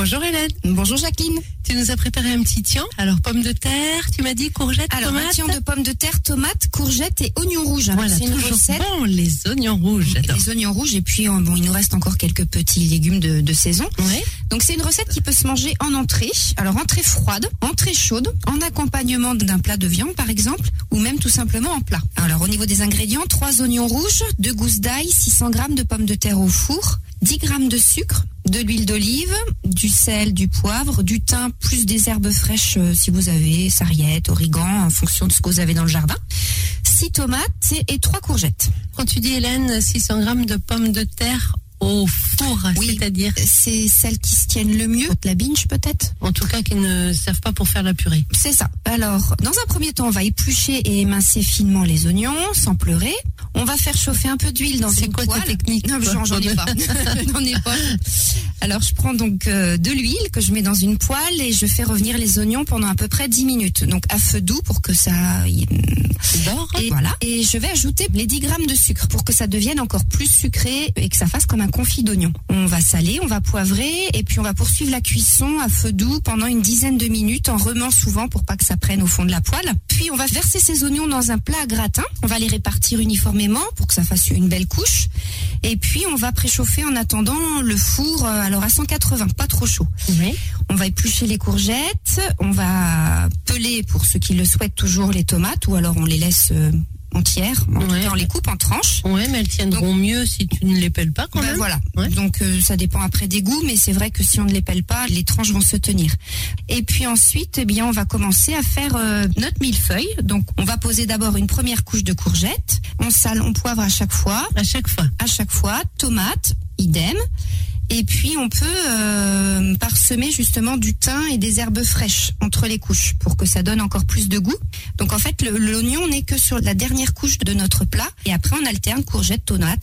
Bonjour Hélène. Bonjour Jacqueline. Tu nous as préparé un petit tian. Alors pommes de terre, tu m'as dit courgettes, Alors tomates. un tian de pommes de terre, tomates, courgettes et oignons rouges. Voilà, c'est une toujours recette. bon, les oignons rouges, j'adore. Les oignons rouges et puis il nous reste encore quelques petits légumes de saison. Ouais. Donc c'est une recette qui peut se manger en entrée. Alors entrée froide, entrée chaude, en accompagnement d'un plat de viande par exemple, ou même tout simplement en plat. Alors au niveau des ingrédients, 3 oignons rouges, 2 gousses d'ail, 600 g de pommes de terre au four, 10 g de sucre, de l'huile d'olive, du sel, du poivre, du thym, plus des herbes fraîches si vous avez, sarriette, origan, en fonction de ce que vous avez dans le jardin. 6 tomates et 3 courgettes. Quand tu dis Hélène, 600 g de pommes de terre au four, Oui, c'est-à-dire c'est celles qui se tiennent le mieux. La binge peut-être. en tout cas qui ne servent pas pour faire la purée. C'est ça. Alors, dans un premier temps, on va éplucher et émincer finement les oignons, sans pleurer. On va faire chauffer un peu d'huile dans C'est une quoi ta poêle. technique, Non, toi j'en ai pas. J'en ai pas. Alors, je prends donc de l'huile que je mets dans une poêle et je fais revenir les oignons pendant à peu près 10 minutes. Donc, à feu doux pour que ça... D'or. Et voilà. Et je vais ajouter les 10 grammes de sucre pour que ça devienne encore plus sucré et que ça fasse comme un confit d'oignon. On va saler, on va poivrer et puis on va poursuivre la cuisson à feu doux pendant une dizaine de minutes en remuant souvent pour pas que ça prenne au fond de la poêle. Puis on va verser ces oignons dans un plat à gratin. On va les répartir uniformément pour que ça fasse une belle couche. Et puis on va préchauffer en attendant le four alors à 180, pas trop chaud. Oui. On va éplucher les courgettes, on va peler pour ceux qui le souhaitent toujours les tomates ou alors on les laisse entières. En tout cas, on les coupe en tranches. Ouais, mais elles tiendront mieux si tu ne les pelles pas quand même. Voilà. Ouais. Donc ça dépend après des goûts, mais c'est vrai que si on ne les pèle pas, les tranches vont se tenir. Et puis ensuite, eh bien, on va commencer à faire notre millefeuille. Donc on va poser d'abord une première couche de courgettes. On sale, on poivre à chaque fois. À chaque fois. À chaque fois, tomates, idem. Et puis on peut parsemer justement du thym et des herbes fraîches entre les couches pour que ça donne encore plus de goût. Donc en fait l'oignon n'est que sur la dernière couche de notre plat et après on alterne courgettes,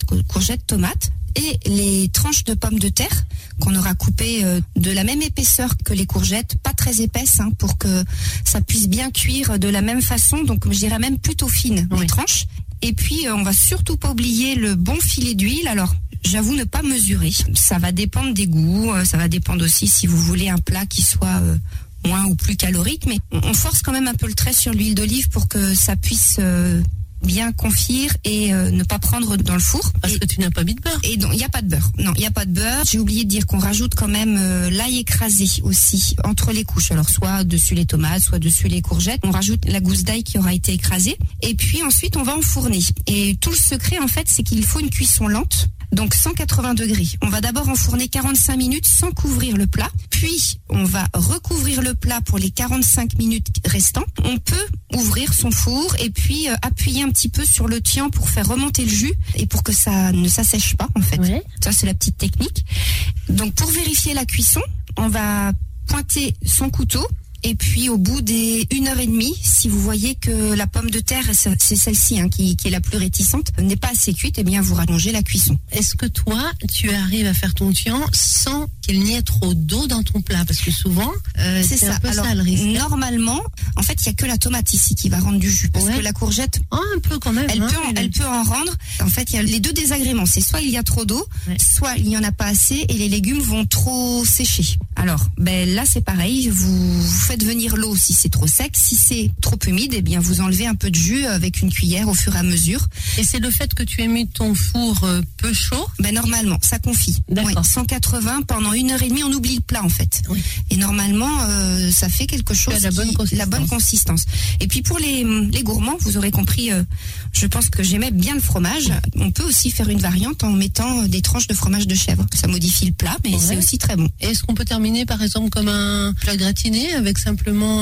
tomates et les tranches de pommes de terre qu'on aura coupées de la même épaisseur que les courgettes, pas très épaisses pour que ça puisse bien cuire de la même façon, donc je dirais même plutôt fines les tranches. Et puis on va surtout pas oublier le bon filet d'huile. Alors j'avoue ne pas mesurer. Ça va dépendre des goûts. Ça va dépendre aussi si vous voulez un plat qui soit moins ou plus calorique. Mais on force quand même un peu le trait sur l'huile d'olive pour que ça puisse bien confire et ne pas prendre dans le four. Parce que tu n'as pas mis de beurre. Et donc il n'y a pas de beurre. Non, il n'y a pas de beurre. J'ai oublié de dire qu'on rajoute quand même l'ail écrasé aussi entre les couches. Alors soit dessus les tomates, soit dessus les courgettes. On rajoute la gousse d'ail qui aura été écrasée. Et puis ensuite on va enfourner. Et tout le secret en fait c'est qu'il faut une cuisson lente. Donc 180 degrés. On va d'abord enfourner 45 minutes sans couvrir le plat. Puis on va recouvrir le plat pour les 45 minutes restantes. On peut ouvrir son four et puis appuyer un petit peu sur le tian pour faire remonter le jus et pour que ça ne s'assèche pas en fait. Ouais. Ça c'est la petite technique. Donc pour vérifier la cuisson, on va pointer son couteau. Et puis au bout des 1h30, si vous voyez que la pomme de terre, c'est celle-ci qui est la plus réticente, n'est pas assez cuite, eh bien vous rallongez la cuisson. Est-ce que toi, tu arrives à faire ton tian sans qu'il n'y ait trop d'eau dans ton plat? Parce que souvent, c'est ça. Un peu Alors, ça le risque. Normalement, en fait, il y a que la tomate ici qui va rendre du jus. Parce que la courgette, un peu quand même. elle peut en rendre. En fait, il y a les deux désagréments. C'est soit il y a trop d'eau, soit il n'y en a pas assez et les légumes vont trop sécher. Alors, là, c'est pareil. Vous faites venir l'eau si c'est trop sec. Si c'est trop humide, eh bien, vous enlevez un peu de jus avec une cuillère au fur et à mesure. Et c'est le fait que tu aies mis ton four peu chaud? Normalement, ça confie. D'accord. 180 pendant 1h30, on oublie le plat en fait. Oui. Et normalement, ça fait quelque chose la bonne consistance. Et puis pour les gourmands, vous aurez compris, je pense que j'aimais bien le fromage. On peut aussi faire une variante en mettant des tranches de fromage de chèvre. Ça modifie le plat, mais c'est aussi très bon. Et est-ce qu'on peut terminer par exemple comme un plat gratiné avec simplement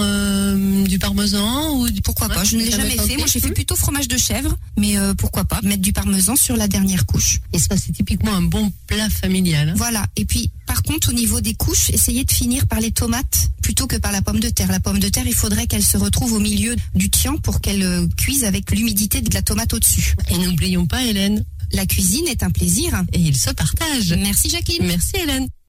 du parmesan ou Pourquoi pas? Je ne l'ai jamais fait. Moi, j'ai fait plutôt fromage de chèvre, mais pourquoi pas mettre du parmesan sur la dernière couche. Et ça, c'est typiquement un bon plat familial. Voilà. Et puis, par contre, au niveau des couches, essayez de finir par les tomates plutôt que par la pomme de terre. La pomme de terre, il faudrait qu'elle se retrouve au milieu du tian pour qu'elle cuise avec l'humidité de la tomate au-dessus. Et n'oublions pas, Hélène, la cuisine est un plaisir. Et il se partage. Merci Jacqueline. Merci Hélène.